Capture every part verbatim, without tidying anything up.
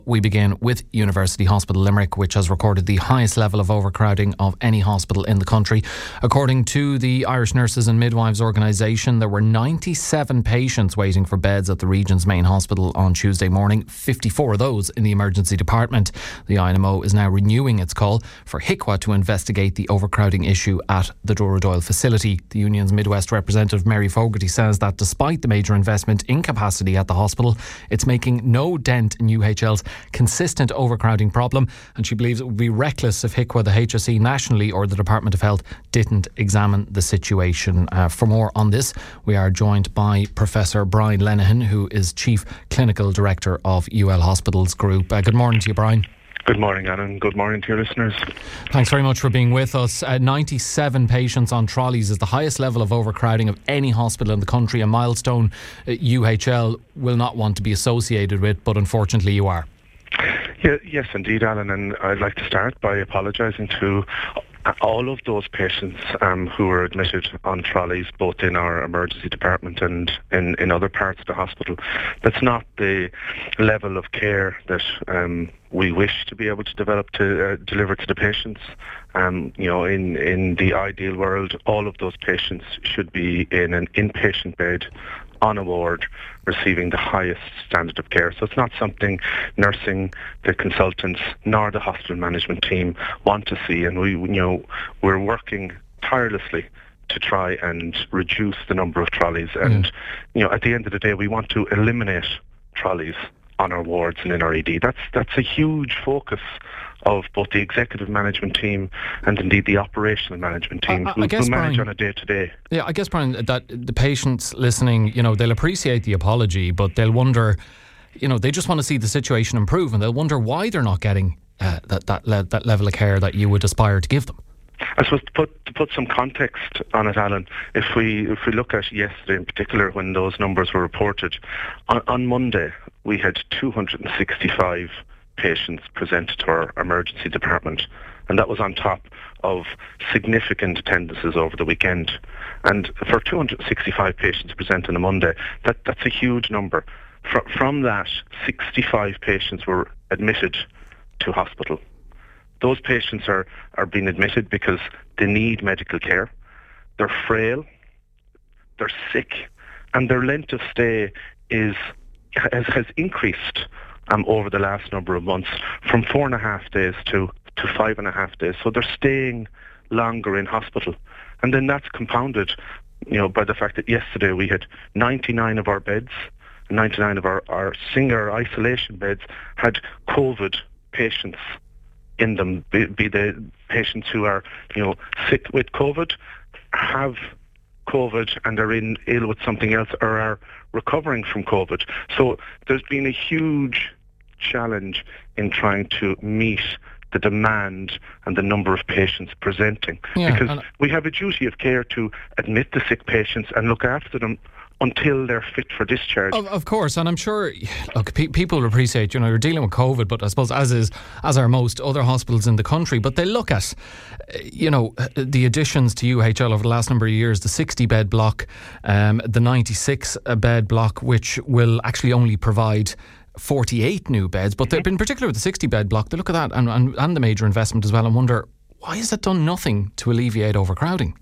We begin with University Hospital Limerick, which has recorded the highest level of overcrowding of any hospital in the country. According to the Irish Nurses and Midwives Organisation, there were ninety-seven patients waiting for beds at the region's main hospital on Tuesday morning, fifty-four of those in the emergency department. The I N M O is now renewing its call for H I C W A to investigate the overcrowding issue at the Dooradoyle facility. The union's Midwest representative Mary Fogarty says that despite the major investment in capacity at the hospital, it's making no dent in U H L's consistent overcrowding problem, and she believes it would be reckless if H I C W A, the H S E nationally or the Department of Health didn't examine the situation. Uh, for more on this, we are joined by Professor Brian Lenihan, who is Chief Clinical Director of U L Hospitals Group. Uh, good morning to you, Brian. Good morning, Alan. Good morning to your listeners. Thanks very much for being with us. Uh, ninety-seven patients on trolleys is the highest level of overcrowding of any hospital in the country, a milestone uh, U H L will not want to be associated with, but unfortunately you are. Yeah, yes, indeed, Alan. And I'd like to start by apologising to all of those patients um, who were admitted on trolleys, both in our emergency department and in, in other parts of the hospital. That's not the level of care that um, we wish to be able to develop to uh, deliver to the patients. Um, you know, in, in the ideal world, all of those patients should be in an inpatient bed on a ward, receiving the highest standard of care. So it's not something nursing, the consultants, nor the hospital management team want to see. And we, you know, we're working tirelessly to try and reduce the number of trolleys. And, mm. you know, at the end of the day, we want to eliminate trolleys on our wards and in our E D. That's that's a huge focus of both the executive management team and indeed the operational management team I, I who, guess, who manage Brian, on a day-to-day. Yeah, I guess, Brian, that the patients listening, you know, they'll appreciate the apology, but they'll wonder, you know, they just want to see the situation improve, and they'll wonder why they're not getting uh, that that, le- that level of care that you would aspire to give them. I suppose to put, to put some context on it, Alan, if we if we look at yesterday in particular when those numbers were reported, on, on Monday we had two hundred sixty-five patients presented to our emergency department, and that was on top of significant attendances over the weekend. And for two hundred sixty-five patients presented on a Monday, that, that's a huge number. Fr- from that, sixty-five patients were admitted to hospital. Those patients are, are being admitted because they need medical care. They're frail, they're sick, and their length of stay is has, has increased um, over the last number of months from four and a half days to, to five and a half days. So they're staying longer in hospital. And then that's compounded, you know, by the fact that yesterday we had ninety-nine of our beds, ninety-nine of our, our single isolation beds had COVID patients in them, be, be the patients who are, you know, sick with COVID, have COVID and are in ill with something else or are recovering from COVID. So there's been a huge challenge in trying to meet the demand and the number of patients presenting. Yeah, because we have a duty of care to admit the sick patients and look after them until they're fit for discharge. Of, of course, and I'm sure, look, pe- people will appreciate, you know, you're dealing with COVID, but I suppose as is, as are most other hospitals in the country, but they look at, you know, the additions to U H L over the last number of years, the sixty bed block, um, the ninety-six bed block, which will actually only provide forty-eight new beds, but mm-hmm. in particular with the sixty bed block, they look at that and, and, and the major investment as well and wonder, why has it done nothing to alleviate overcrowding?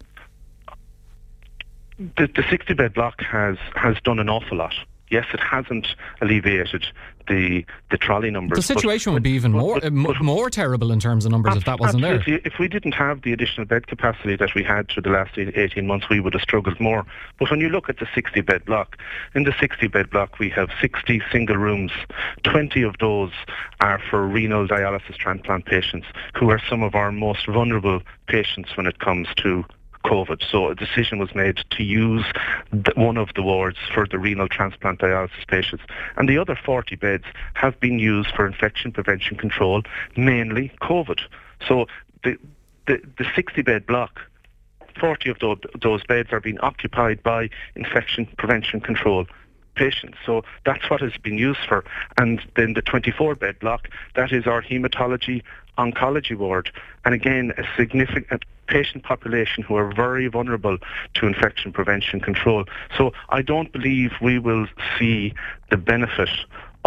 The, the sixty bed block has, has done an awful lot. Yes, it hasn't alleviated the the trolley numbers. The situation but, would be even but, more but, but, more terrible in terms of numbers if that wasn't absolutely. there. If we didn't have the additional bed capacity that we had through the last eighteen months, we would have struggled more. But when you look at the sixty bed block, in the sixty bed block we have sixty single rooms. twenty of those are for renal dialysis transplant patients, who are some of our most vulnerable patients when it comes to COVID. So a decision was made to use the, one of the wards for the renal transplant dialysis patients. And the other forty beds have been used for infection prevention control, mainly COVID. So the the, the sixty bed block, forty of those, those beds are being occupied by infection prevention control patients. So that's what it's been used for. And then the twenty-four bed block, that is our haematology oncology ward. And again, a significant patient population who are very vulnerable to infection prevention control. So I don't believe we will see the benefit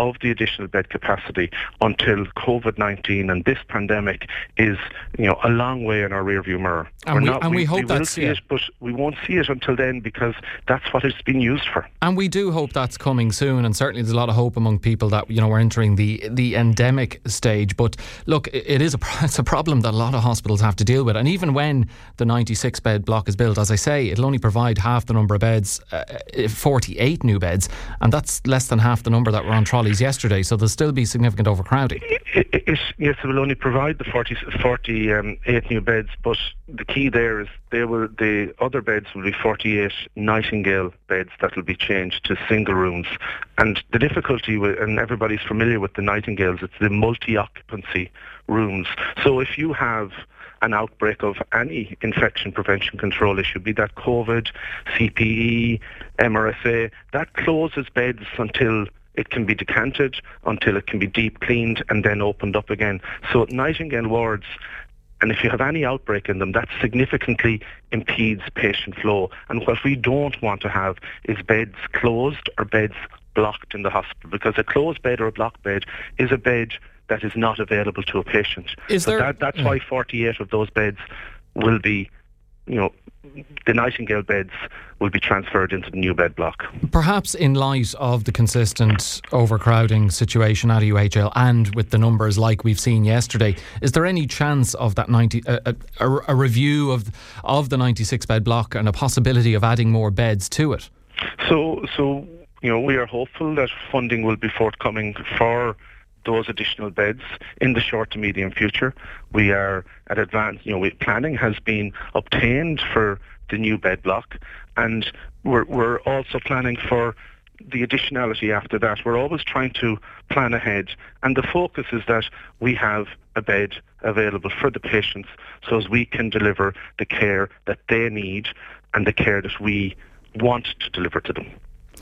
of the additional bed capacity until COVID nineteen and this pandemic is, you know, a long way in our rearview mirror. And, we, not, and we, we hope we will that's see it, but we won't see it until then, because that's what it's been used for. And we do hope that's coming soon, and certainly there's a lot of hope among people that, you know, we're entering the the endemic stage. But look, it is a it's a problem that a lot of hospitals have to deal with, and even when the ninety-six bed block is built, as I say, it'll only provide half the number of beds, uh, forty-eight new beds, and that's less than half the number that were on trolleys yesterday. So there'll still be significant overcrowding. It, it, it, yes, it will only provide the forty, forty-eight new beds, but the key there is they will, the other beds will be forty-eight Nightingale beds that will be changed to single rooms. And the difficulty with, and everybody's familiar with the Nightingales, it's the multi-occupancy rooms. So if you have an outbreak of any infection prevention control issue, be that COVID, C P E, M R S A, that closes beds until it can be decanted, until it can be deep cleaned and then opened up again. So Nightingale wards, and if you have any outbreak in them, that significantly impedes patient flow. And what we don't want to have is beds closed or beds blocked in the hospital, because a closed bed or a blocked bed is a bed that is not available to a patient. Is there, so that, that's yeah. why forty-eight of those beds will be, you know, the Nightingale beds will be transferred into the new bed block. Perhaps in light of the consistent overcrowding situation at U H L and with the numbers like we've seen yesterday, is there any chance of that ninety a, a, a review of of the ninety-six bed block and a possibility of adding more beds to it? So, so you know, we are hopeful that funding will be forthcoming for those additional beds in the short to medium future. We are at advanced, you know, we, planning has been obtained for the new bed block, and we're, we're also planning for the additionality after that. We're always trying to plan ahead, and the focus is that we have a bed available for the patients so as we can deliver the care that they need and the care that we want to deliver to them.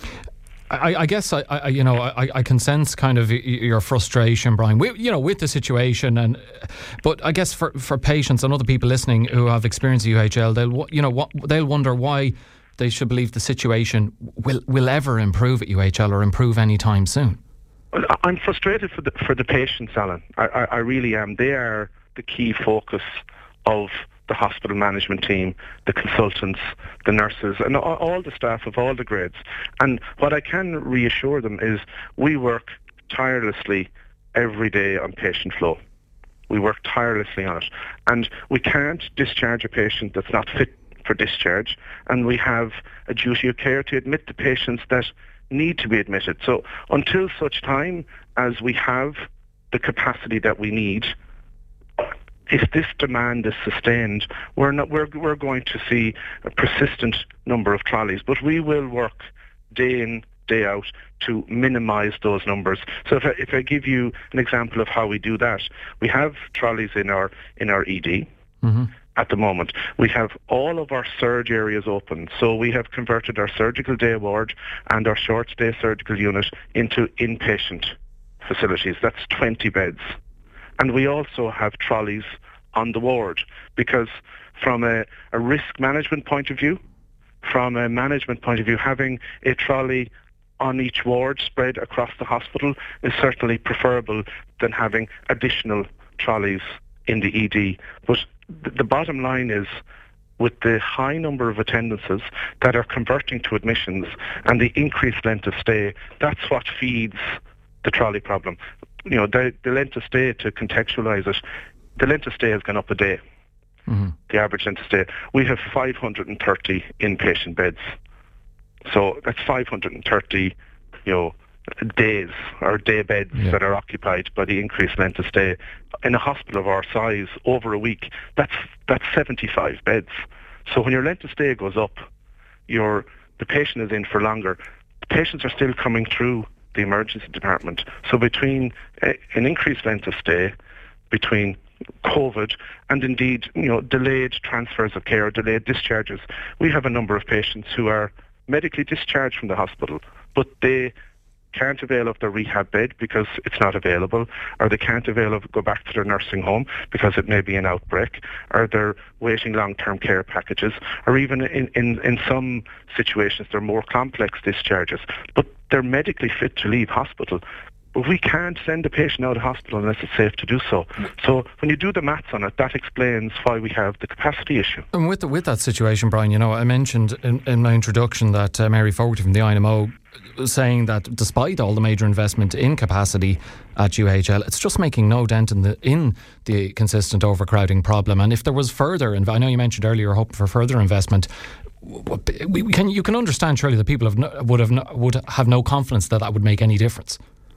I, I guess I, I, you know, I, I can sense kind of your frustration, Brian. We, you know, with the situation, and but I guess for, for patients and other people listening who have experienced U H L, they'll you know what they'll wonder why they should believe the situation will will ever improve at U H L or improve anytime soon. Well, I'm frustrated for the for the patients, Alan. I, I, I really am. They are the key focus of the hospital management team, the consultants, the nurses, and all the staff of all the grades. And what I can reassure them is we work tirelessly every day on patient flow. We work tirelessly on it. And we can't discharge a patient that's not fit for discharge, and we have a duty of care to admit the patients that need to be admitted. So until such time as we have the capacity that we need, if this demand is sustained, we're not we're we're going to see a persistent number of trolleys. But we will work day in, day out to minimise those numbers. So if I, if I give you an example of how we do that, we have trolleys in our in our E D. Mm-hmm. At the moment. We have all of our surge areas open. So we have converted our surgical day ward and our short stay surgical unit into inpatient facilities. That's twenty beds. And we also have trolleys on the ward, because from a, a risk management point of view, from a management point of view, having a trolley on each ward spread across the hospital is certainly preferable than having additional trolleys in the E D. But th- the bottom line is, with the high number of attendances that are converting to admissions and the increased length of stay, that's what feeds the trolley problem. You know, the, the length of stay, to contextualise it, the length of stay has gone up a day. Mm-hmm. The average length of stay. We have five hundred thirty inpatient beds. So that's five hundred thirty, you know, days or day beds yeah. that are occupied by the increased length of stay. In a hospital of our size, over a week, that's that's seventy-five beds. So when your length of stay goes up, your the patient is in for longer. The patients are still coming through the emergency department. So between uh, an increased length of stay, between COVID and indeed, you know, delayed transfers of care, delayed discharges, we have a number of patients who are medically discharged from the hospital, but they can't avail of their rehab bed because it's not available, or they can't avail of go back to their nursing home because it may be an outbreak, or they're waiting long-term care packages, or even in, in, in some situations they're more complex discharges, but they're medically fit to leave hospital. But we can't send a patient out of hospital unless it's safe to do so. So when you do the maths on it, that explains why we have the capacity issue. And with the, with that situation, Brian, you know, I mentioned in, in my introduction that uh, Mary Fogarty from the I N M O was saying that despite all the major investment in capacity at U H L, it's just making no dent in the in the consistent overcrowding problem. And if there was further, and I know you mentioned earlier hoping for further investment, we, we can you can understand surely that people have no, would have no, would have no confidence that that would make any difference.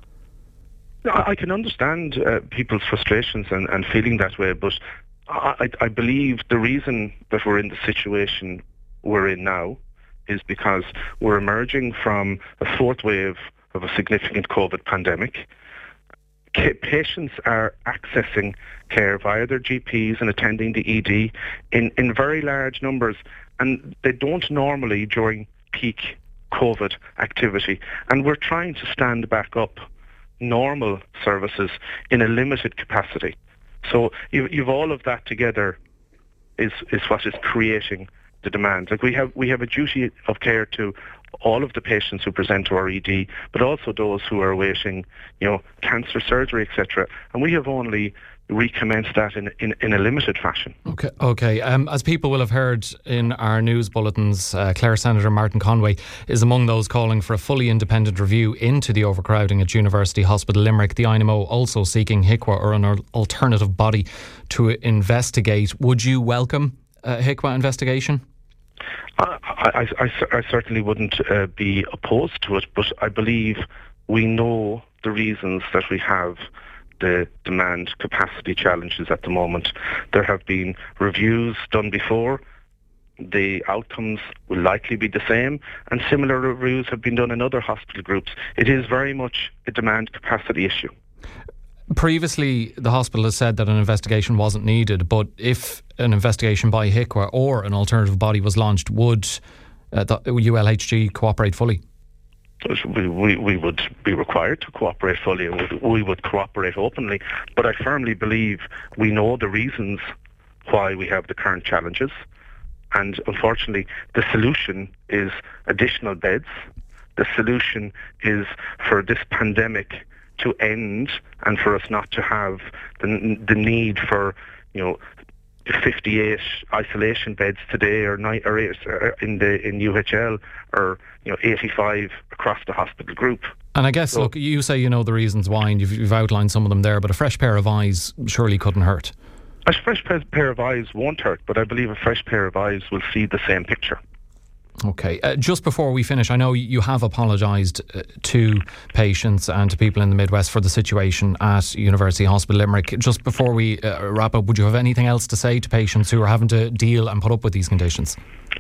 I can understand uh, people's frustrations and, and feeling that way, but I, I believe the reason that we're in the situation we're in now is because we're emerging from a fourth wave of a significant COVID pandemic. Patients are accessing care via their G Ps and attending the E D in, in very large numbers, and they don't normally during peak COVID activity. And we're trying to stand back up normal services in a limited capacity. So you, you've all of that together is is what is creating the demand. Like we have we have a duty of care to all of the patients who present to our E D, but also those who are awaiting, you know, cancer surgery, et cetera. And we have only recommenced that in, in, in a limited fashion. Okay, okay. Um, as people will have heard in our news bulletins, uh, Clare Senator Martin Conway is among those calling for a fully independent review into the overcrowding at University Hospital Limerick. The I N M O also seeking H I C W A or an alternative body to investigate. Would you welcome a H I C W A investigation? I, I, I, I certainly wouldn't uh, be opposed to it, but I believe we know the reasons that we have the demand capacity challenges at the moment. There have been reviews done before. The outcomes will likely be the same, and similar reviews have been done in other hospital groups. It is very much a demand capacity issue. Previously, the hospital has said that an investigation wasn't needed, but if an investigation by H I C W A or an alternative body was launched, would uh, the U L H G cooperate fully? We, we, we would be required to cooperate fully, and we, we would cooperate openly. But I firmly believe we know the reasons why we have the current challenges. And unfortunately, the solution is additional beds. The solution is for this pandemic to end and for us not to have the, the need for, you know, fifty-eight isolation beds today, or, nine, or eight, in the in U H L, or you know eighty-five across the hospital group. And I guess, so, look, you say you know the reasons why, and you've, you've outlined some of them there, but a fresh pair of eyes surely couldn't hurt. A fresh pair of eyes won't hurt, but I believe a fresh pair of eyes will see the same picture. Okay. Uh, just before we finish, I know you have apologised uh, to patients and to people in the Midwest for the situation at University Hospital Limerick. Just before we uh, wrap up, would you have anything else to say to patients who are having to deal and put up with these conditions?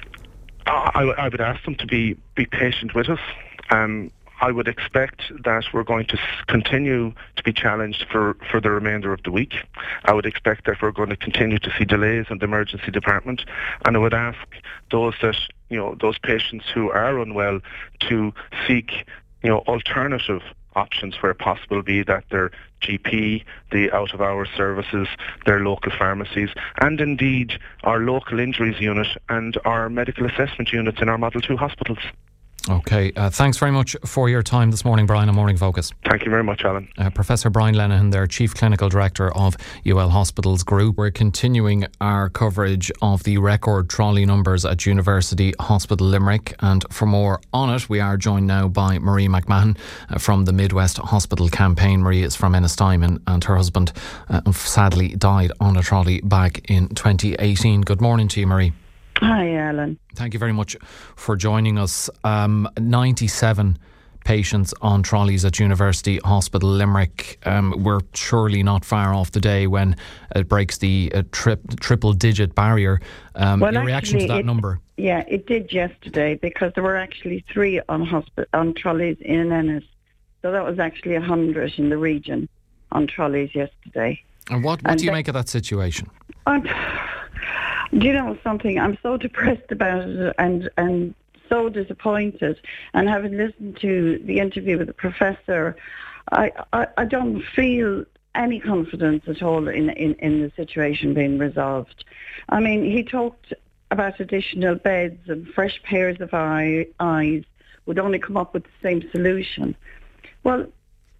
Uh, I, I would ask them to be, be patient with us. Um, I would expect that we're going to continue to be challenged for, for the remainder of the week. I would expect that we're going to continue to see delays in the emergency department, and I would ask those that, you know, those patients who are unwell to seek, you know, alternative options where possible, be that their G P, the out-of-hours services, their local pharmacies, and indeed our local injuries unit and our medical assessment units in our Model two hospitals. Okay, uh, thanks very much for your time this morning, Brian, on Morning Focus. Thank you very much, Alan. Uh, Professor Brian Lenihan there, Chief Clinical Director of U L Hospitals Group. We're continuing our coverage of the record trolley numbers at University Hospital Limerick, and for more on it, we are joined now by Marie McMahon uh, from the Midwest Hospital Campaign. Marie is from Ennistimon, and her husband uh, sadly died on a trolley back in twenty eighteen. Good morning to you, Marie. Hi, Alan. Thank you very much for joining us. Um, ninety-seven patients on trolleys at University Hospital Limerick. Um, we're surely not far off the day when it breaks the uh, tri- triple-digit barrier. Um, well, your reaction actually, to that it, number? Yeah, it did yesterday, because there were actually three on, hospi- on trolleys in Ennis. So that was actually one hundred in the region on trolleys yesterday. And what, what and do you that, make of that situation? And, do you know something? I'm so depressed about it, and and so disappointed. And having listened to the interview with the professor, I, I, I don't feel any confidence at all in, in, in the situation being resolved. I mean, he talked about additional beds and fresh pairs of eye, eyes would only come up with the same solution. Well,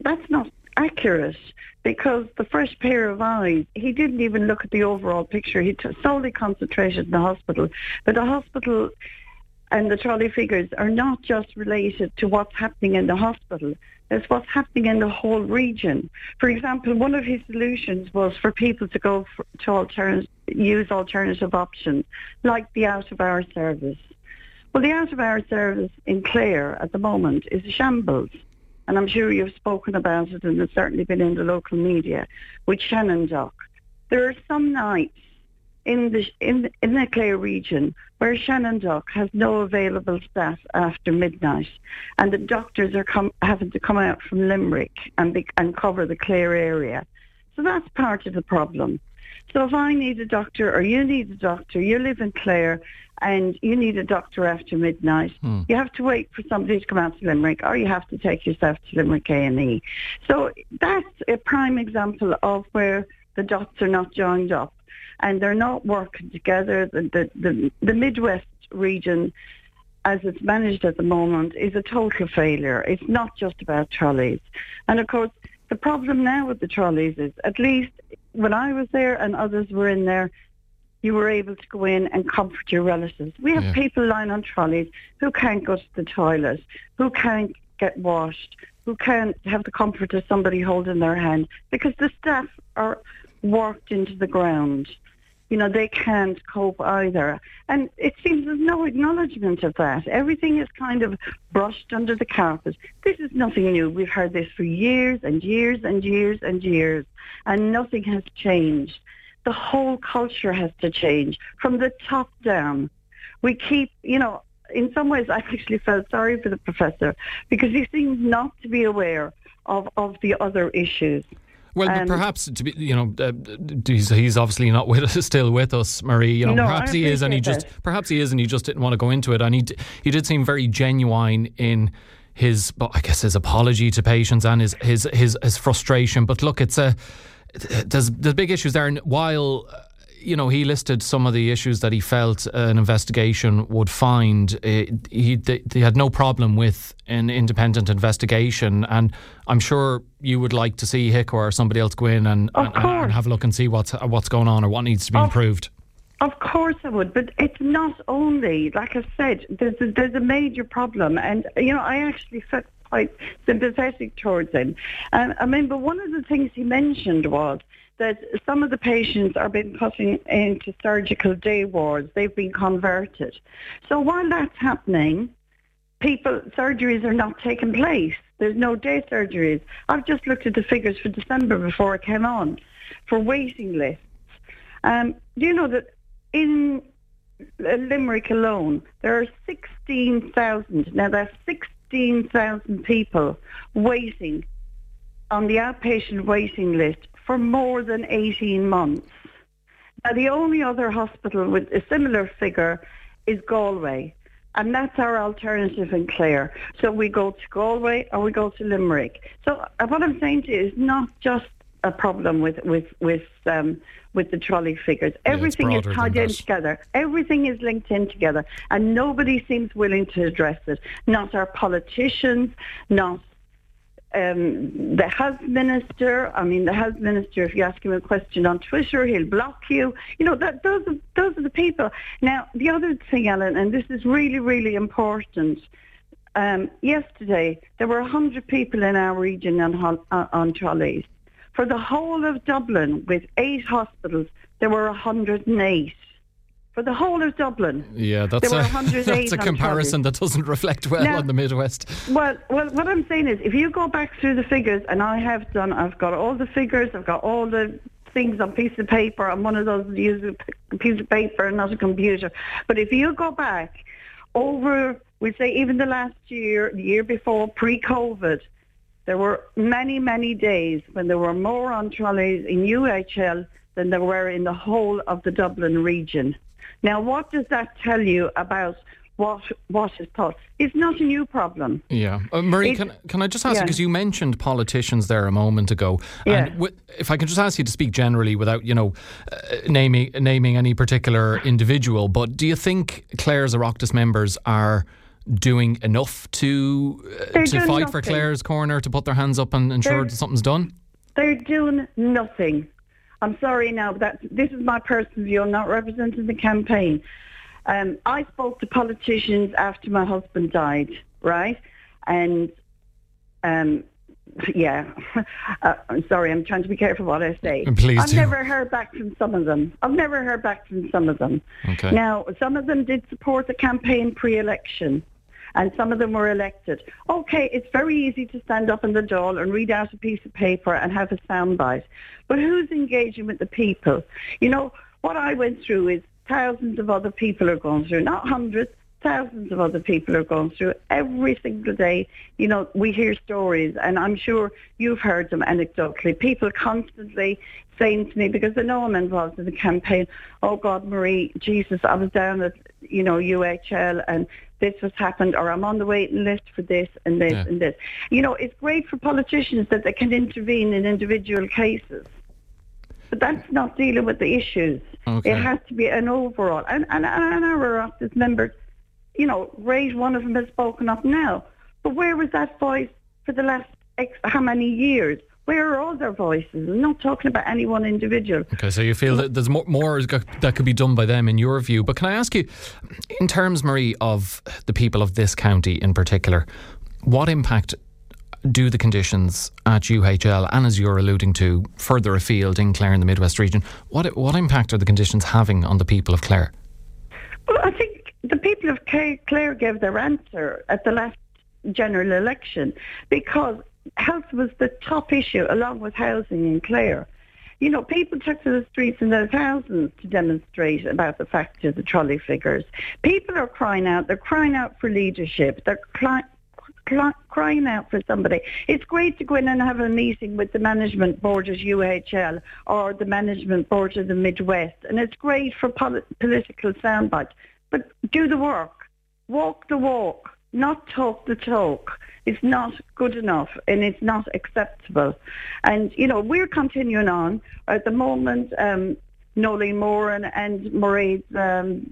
that's not accurate, because the fresh pair of eyes, he didn't even look at the overall picture. He t- solely concentrated in the hospital. But the hospital and the trolley figures are not just related to what's happening in the hospital. It's what's happening in the whole region. For example, one of his solutions was for people to go for, to altern- use alternative options, like the out-of-hour service. Well, the out-of-hour service in Clare at the moment is a shambles. And I'm sure you've spoken about it, and it's certainly been in the local media, with Shenandoah. There are some nights in the in, in the Clare region where Shenandoah has no available staff after midnight, and the doctors are com- having to come out from Limerick and be- and cover the Clare area. So that's part of the problem. So if I need a doctor, or you need a doctor, you live in Clare and you need a doctor after midnight, hmm. you have to wait for somebody to come out to Limerick, or you have to take yourself to Limerick A and E. So that's a prime example of where the dots are not joined up and they're not working together. The, the, the, the Midwest region, as it's managed at the moment, is a total failure. It's not just about trolleys. And of course, the problem now with the trolleys is, at least when I was there and others were in there, you were able to go in and comfort your relatives. We have yeah. people lying on trolleys who can't go to the toilet, who can't get washed, who can't have the comfort of somebody holding their hand, because the staff are worked into the ground. You know, they can't cope either. And it seems there's no acknowledgement of that. Everything is kind of brushed under the carpet. This is nothing new. We've heard this for years and years and years and years, and nothing has changed. The whole culture has to change from the top down. We keep, you know, in some ways I actually felt sorry for the professor, because he seems not to be aware of, of the other issues. Well, um, perhaps to be, you know, uh, he's, he's obviously not with us, still with us, Marie. You know, no, perhaps he is, and he just that. perhaps he is, and he just didn't want to go into it. And he he did seem very genuine in his, I guess, his apology to patients and his his his, his frustration. But look, it's a there's there's big issues there, and while, you know, he listed some of the issues that he felt an investigation would find, uh, he they had no problem with an independent investigation, and I'm sure you would like to see Hick or somebody else go in and, and, and have a look and see what's what's going on or what needs to be of, improved. Of course I would, but it's not only, like I said, there's a, there's a major problem, and you know, I actually felt quite sympathetic towards him. And I mean, but one of the things he mentioned was that some of the patients are being put in, into surgical day wards. They've been converted. So while that's happening, people surgeries are not taking place. There's no day surgeries. I've just looked at the figures for December before it came on for waiting lists. Um, do you know that in Limerick alone there are sixteen thousand? Now that's sixteen thousand people waiting on the outpatient waiting list for more than eighteen months. Now, the only other hospital with a similar figure is Galway, and that's our alternative in Clare. So we go to Galway or we go to Limerick. So uh, what I'm saying to you is not just a problem with with with um, with the trolley figures. Everything yeah, is tied in together. Everything is linked in together, and nobody seems willing to address it. Not our politicians, not Um, the health minister. I mean, the health minister, if you ask him a question on Twitter, he'll block you. You know, that those are, those are the people. Now, the other thing, Ellen, and this is really, really important. Um, yesterday, there were one hundred people in our region on, on, on trolleys. For the whole of Dublin, with eight hospitals, there were one hundred eight. For the whole of Dublin. Yeah, that's a, that's a comparison that doesn't reflect well now, on the Midwest. Well, well, what I'm saying is, if you go back through the figures, and I have done, I've got all the figures, I've got all the things on a piece of paper. I'm one of those that use a piece of paper and not a computer. But if you go back over, we'd say even the last year, the year before, pre-COVID, there were many, many days when there were more on trolleys in U H L than there were in the whole of the Dublin region. Now, what does that tell you about what what is thought? It's not a new problem. Yeah. Uh, Marie, can, can I just ask yeah. you, because you mentioned politicians there a moment ago. Yeah. And w- if I can just ask you to speak generally without, you know, uh, naming naming any particular individual, but do you think Clare's Oireachtas members are doing enough to uh, to fight nothing. for Clare's corner, to put their hands up and ensure They're, that something's done? They're doing nothing. I'm sorry now, but that, this is my personal view. I'm not representing the campaign. Um, I spoke to politicians after my husband died, right? And, um, yeah, uh, I'm sorry, I'm trying to be careful what I say. Please I've do. never heard back from some of them. I've never heard back from some of them. Okay. Now, some of them did support the campaign pre-election, and some of them were elected. Okay, it's very easy to stand up in the Dáil and read out a piece of paper and have a soundbite. But who's engaging with the people? You know, what I went through is thousands of other people are going through, not hundreds, thousands of other people are going through every single day. You know, we hear stories, and I'm sure you've heard them anecdotally. People constantly saying to me, because they know I'm involved in the campaign, oh God, Marie, Jesus, I was down at, you know, U H L and this has happened, or I'm on the waiting list for this and this yeah. and this. You know, it's great for politicians that they can intervene in individual cases. But that's not dealing with the issues. Okay. It has to be an overall. And, and, and our office members, you know, great, one of them has spoken up now. But where was that voice for the last X, how many years? Where are all their voices? I'm not talking about any one individual. Okay, so you feel that there's more, more that could be done by them in your view. But can I ask you, in terms, Marie, of the people of this county in particular, what impact do the conditions at U H L, and as you're alluding to, further afield in Clare in the Midwest region, what what impact are the conditions having on the people of Clare? Well, I think the people of Clare gave their answer at the last general election, because health was the top issue along with housing in Clare. You know, people took to the streets in their thousands to demonstrate about the fact of the trolley figures. People are crying out. They're crying out for leadership. They're cli- cli- crying out for somebody. It's great to go in and have a meeting with the management board at U H L or the management board of the Midwest, and it's great for poli- political soundbites. But do the work. Walk the walk, not talk the talk. It's not good enough, and it's not acceptable. And, you know, we're continuing on. At the moment, um, Nolene Moran and Mairead um,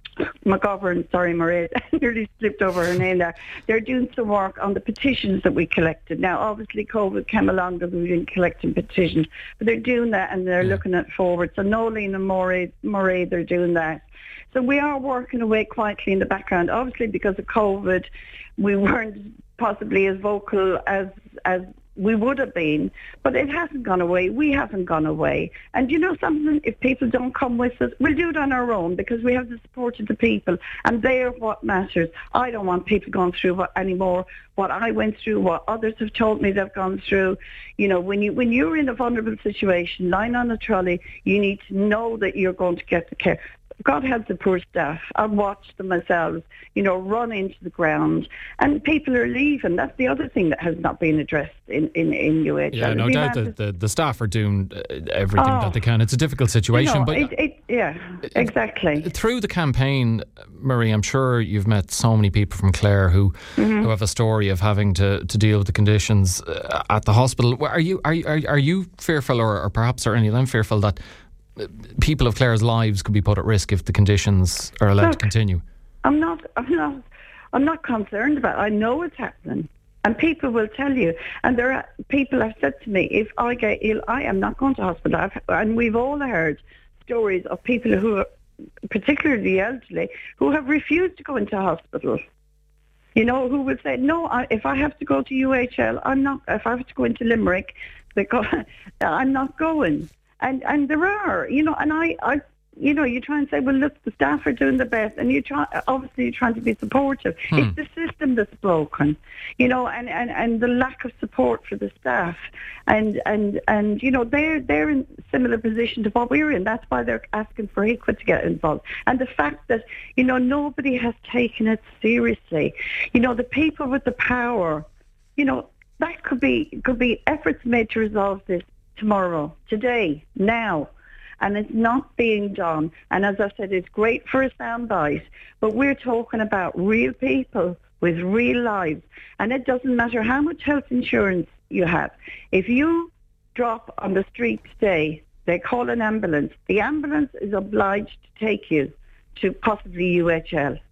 McGovern, sorry, Mairead, I nearly slipped over her name there. They're doing some work on the petitions that we collected. Now, obviously, COVID came along that we didn't collect petitions, but they're doing that, and they're yeah. looking at forward. So Nolene and Mairead, Mairead, they're doing that. So we are working away quietly in the background. Obviously, because of COVID, we weren't possibly as vocal as as we would have been, but it hasn't gone away. We haven't gone away. And you know something, if people don't come with us, we'll do it on our own, because we have the support of the people, and they are what matters. I don't want people going through what anymore what I went through, what others have told me they've gone through. You know, when you when you're in a vulnerable situation, lying on a trolley, you need to know that you're going to get the care. God help the poor staff. I've watched them myself, you know, run into the ground, and people are leaving. That's the other thing that has not been addressed in, in, in U H L. Yeah, no the doubt that the, the staff are doing everything oh, that they can. It's a difficult situation. You know, but it, it, yeah, exactly. Through the campaign, Marie, I'm sure you've met so many people from Clare who, mm-hmm. who have a story of having to, to deal with the conditions at the hospital. Are you are you, are you fearful, or, or perhaps are any of them fearful, that people of Clare's lives could be put at risk if the conditions are allowed Look, to continue? I'm not, I'm not, I'm not concerned about it. I know it's happening, and people will tell you. And there are people have said to me, if I get ill, I am not going to hospital. I've, and we've all heard stories of people who, are, particularly the elderly, who have refused to go into hospital. You know, who will say, no, I, if I have to go to U H L, I'm not. If I have to go into Limerick, because I'm not going. And and there are, you know, and I, I, you know, you try and say, well, look, the staff are doing the best, and you try, obviously you're trying to be supportive. Hmm. It's the system that's broken, you know, and, and, and the lack of support for the staff, and and and you know, they're they're in similar position to what we're in. That's why they're asking for I C W A to get involved, and the fact that, you know, nobody has taken it seriously. You know, the people with the power, you know, that could be could be efforts made to resolve this tomorrow, today, now, and it's not being done. And as I said, it's great for a soundbite, but we're talking about real people with real lives, and it doesn't matter how much health insurance you have. If you drop on the street today, they call an ambulance. The ambulance is obliged to take you to possibly U H L.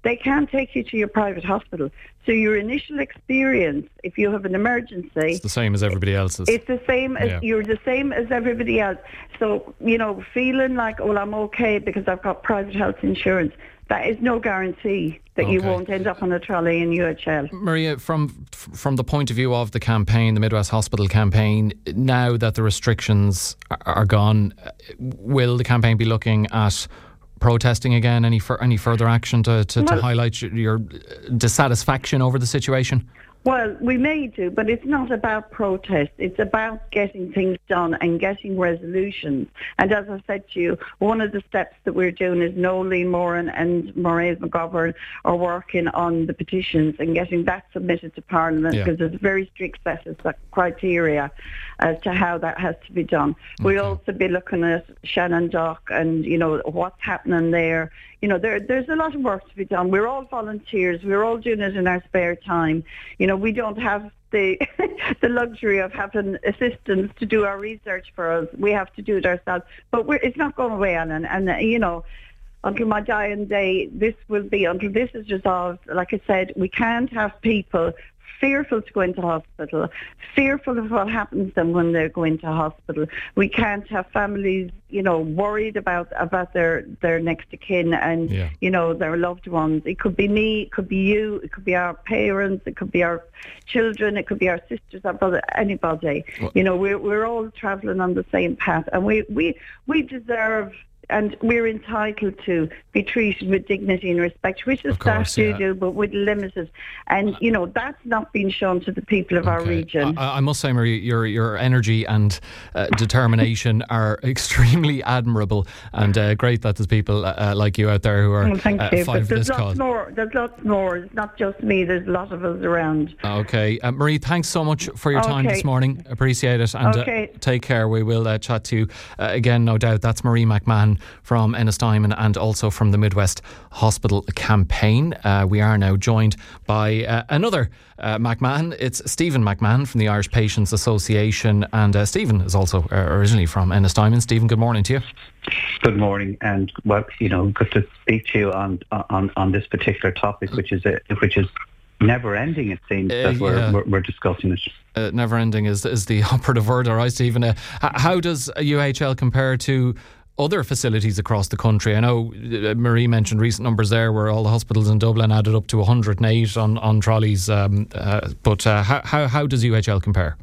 they can't take you to your private hospital. So your initial experience, if you have an emergency, it's the same as everybody else's. It's the same as yeah. you're the same as everybody else. So, you know, feeling like, oh, I'm okay because I've got private health insurance, that is no guarantee that okay. you won't end up on a trolley in U H L. Maria, from from the point of view of the campaign, the Midwest Hospital campaign, now that the restrictions are gone, will the campaign be looking at protesting again? Any for, any further action to, to, well, to highlight your, your dissatisfaction over the situation? Well, we may do, but it's not about protest. It's about getting things done and getting resolutions. And as I said to you, one of the steps that we're doing is Noeline Moran and Mairead McGovern are working on the petitions and getting that submitted to Parliament, because yeah. there's a very strict set of criteria as to how that has to be done. Okay. We'll also be looking at Shannon Dock and, you know, what's happening there. You know, there, there's a lot of work to be done. We're all volunteers. We're all doing it in our spare time. You know, we don't have the the luxury of having assistants to do our research for us. We have to do it ourselves. But we're, it's not going away, Alan. And, uh, you know, until my dying day, this will be, until this is resolved, like I said, we can't have people fearful to go into hospital, fearful of what happens to them when they go into hospital. We can't have families, you know, worried about about their, their next of kin and, yeah. you know, their loved ones. It could be me, it could be you, it could be our parents, it could be our children, it could be our sisters, our brother, anybody. Well, you know, we're we're all travelling on the same path, and we, we, we deserve, and we're entitled to be treated with dignity and respect, which the staff do yeah. do, but with limited. And, you know, that's not been shown to the people of okay. our region. I, I must say, Marie, your your energy and uh, determination are extremely admirable, and uh, great that there's people uh, like you out there who are well, thank uh, you. fighting for there's this lots cause. More, there's lots more. It's not just me. There's a lot of us around. Okay. Uh, Marie, thanks so much for your time okay. this morning. Appreciate it. And okay. uh, take care. We will uh, chat to you uh, again, no doubt. That's Marie McMahon from Ennistimon and also from the Midwest Hospital campaign. Uh, we are now joined by uh, another uh, McMahon. It's Stephen McMahon from the Irish Patients Association, and uh, Stephen is also uh, originally from Ennistimon. Stephen, good morning to you. Good morning, and well, you know, good to speak to you on on, on this particular topic, which is a, which is never ending. It seems uh, that we're, yeah. we're we're discussing it. Uh, never ending is is the operative word. All right, Stephen. Uh, how does U H L compare to other facilities across the country? I know uh, Marie mentioned recent numbers there where all the hospitals in Dublin added up to one hundred eight on, on trolleys, um, uh, but uh, how, how, how does U H L compare?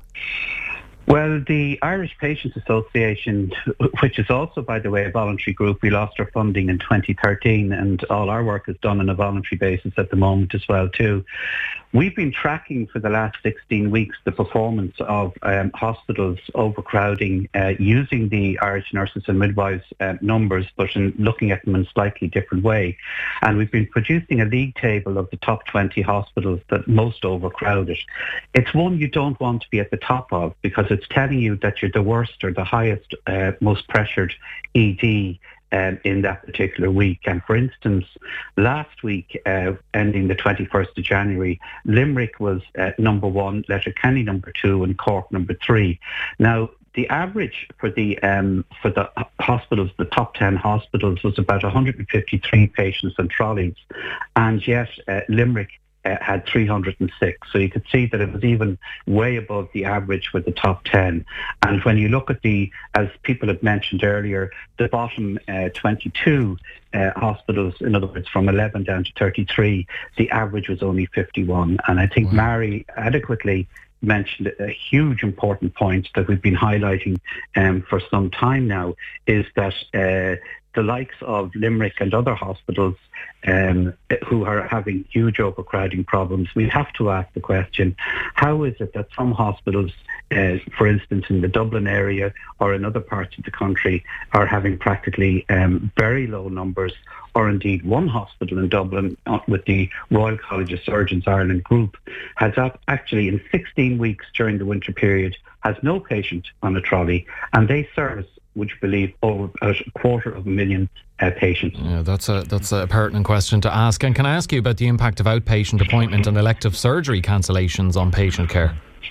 Well, the Irish Patients Association, which is also, by the way, a voluntary group, we lost our funding in twenty thirteen, and all our work is done on a voluntary basis at the moment as well too. We've been tracking for the last sixteen weeks the performance of um, hospitals overcrowding uh, using the Irish Nurses and Midwives uh, numbers, but in looking at them in a slightly different way. And we've been producing a league table of the top twenty hospitals that most overcrowded. It's one you don't want to be at the top of, because it's telling you that you're the worst or the highest, uh, most pressured E D Um, in that particular week. And for instance, last week, uh, ending the twenty-first of January, Limerick was uh, number one, Letterkenny number two, and Cork number three. Now, the average for the um, for the hospitals, the top ten hospitals, was about one hundred fifty-three patients on trolleys, and yet uh, Limerick Uh, had three hundred six. So you could see that it was even way above the average for the top ten. And when you look at the, as people had mentioned earlier, the bottom uh, twenty-two uh, hospitals, in other words, from eleven down to thirty-three, the average was only fifty-one. And I think wow. Mary adequately mentioned a huge important point that we've been highlighting um, for some time now, is that uh, the likes of Limerick and other hospitals um, who are having huge overcrowding problems, we have to ask the question, how is it that some hospitals, uh, for instance in the Dublin area or in other parts of the country, are having practically um, very low numbers, or indeed one hospital in Dublin uh, with the Royal College of Surgeons Ireland group has actually in sixteen weeks during the winter period has no patient on a trolley, and they service, would you believe, over a quarter of a million uh, patients. Yeah, that's a that's a pertinent question to ask. And can I ask you about the impact of outpatient appointment and elective surgery cancellations on patient care?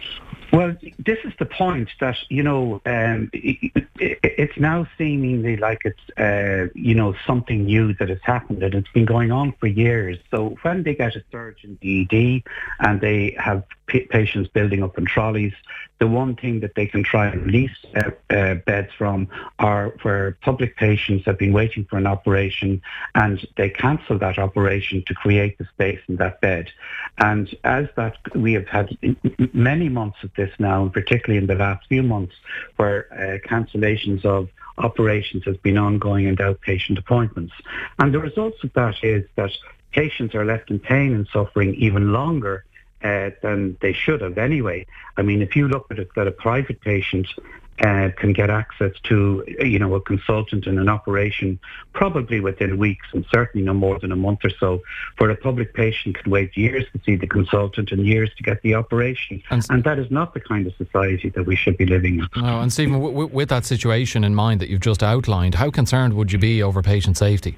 Well, this is the point that, you know, um, it, it, it's now seemingly like it's, uh, you know, something new that has happened, and it's been going on for years. So when they get a surge in the E D and they have p- patients building up in trolleys, the one thing that they can try and release uh, uh, beds from are where public patients have been waiting for an operation and they cancel that operation to create the space in that bed. And as that, we have had many months of this now, and particularly in the last few months, where uh, cancellations of operations has been ongoing and outpatient appointments. And the results of that is that patients are left in pain and suffering even longer uh, than they should have anyway. I mean, if you look at it, that a private patient uh, can get access to, you know, a consultant in an operation probably within weeks, and certainly no more than a month or so, where a public patient can wait years to see the consultant and years to get the operation. And, and that is not the kind of society that we should be living in. No, and Stephen, w- w- with that situation in mind that you've just outlined, how concerned would you be over patient safety?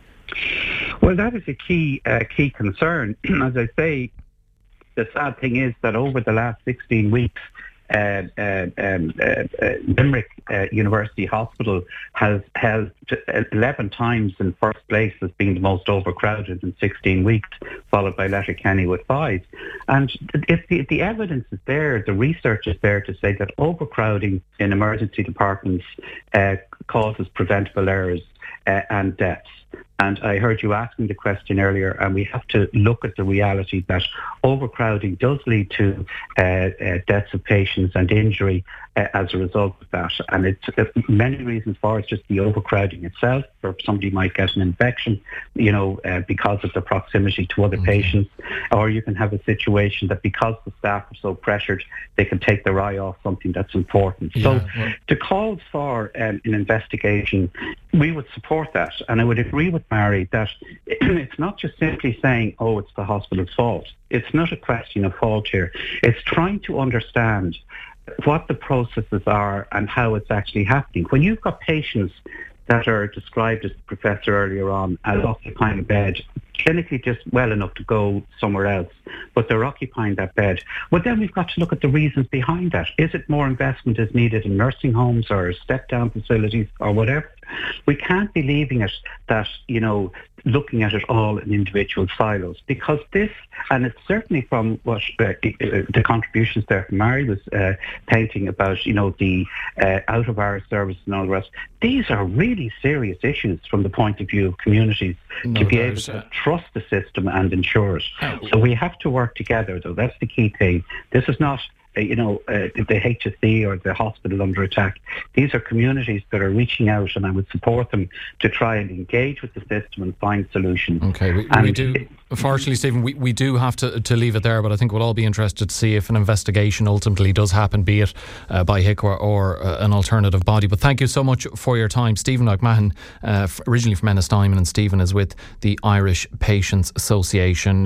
Well, that is a key uh, key concern. As I say, the sad thing is that over the last sixteen weeks, uh, uh, um, uh, uh, Limerick uh, University Hospital has held eleven times in first place as being the most overcrowded in sixteen weeks, followed by Letterkenny with five. And if the, the evidence is there, the research is there to say that overcrowding in emergency departments uh, causes preventable errors uh, and deaths. And I heard you asking the question earlier, and we have to look at the reality that overcrowding does lead to uh, uh, deaths of patients and injury uh, as a result of that. And it's uh, many reasons for it, just the overcrowding itself, or somebody might get an infection, you know, uh, because of the proximity to other mm-hmm. patients, or you can have a situation that because the staff are so pressured, they can take their eye off something that's important. Yeah, so well, the calls for um, an investigation, we would support that, and I would agree with Mary that it's not just simply saying, oh, it's the hospital's fault. It's not a question of fault here. It's trying to understand what the processes are and how it's actually happening. When you've got patients that are described, as the professor earlier on, as occupying a bed, clinically just well enough to go somewhere else, but they're occupying that bed. Well, then we've got to look at the reasons behind that. Is it more investment is needed in nursing homes or step-down facilities or whatever? We can't be leaving it that, you know, looking at it all in individual silos, because this, and it's certainly from what uh, the contributions there from Mary was uh, painting about, you know, the uh, out-of-hours service and all the rest, these are really serious issues from the point of view of communities no, to be able to uh, trust the system and ensure it. Oh. So we have to work together, though. That's the key thing. This is not Uh, you know, uh, the H S C or the hospital under attack. These are communities that are reaching out, and I would support them to try and engage with the system and find solutions. Okay, we, we do. Unfortunately, Stephen, we, we do have to, to leave it there, but I think we'll all be interested to see if an investigation ultimately does happen, be it uh, by H I C or, or uh, an alternative body. But thank you so much for your time. Stephen McMahon, uh, originally from Ennistimon, and Stephen is with the Irish Patients Association.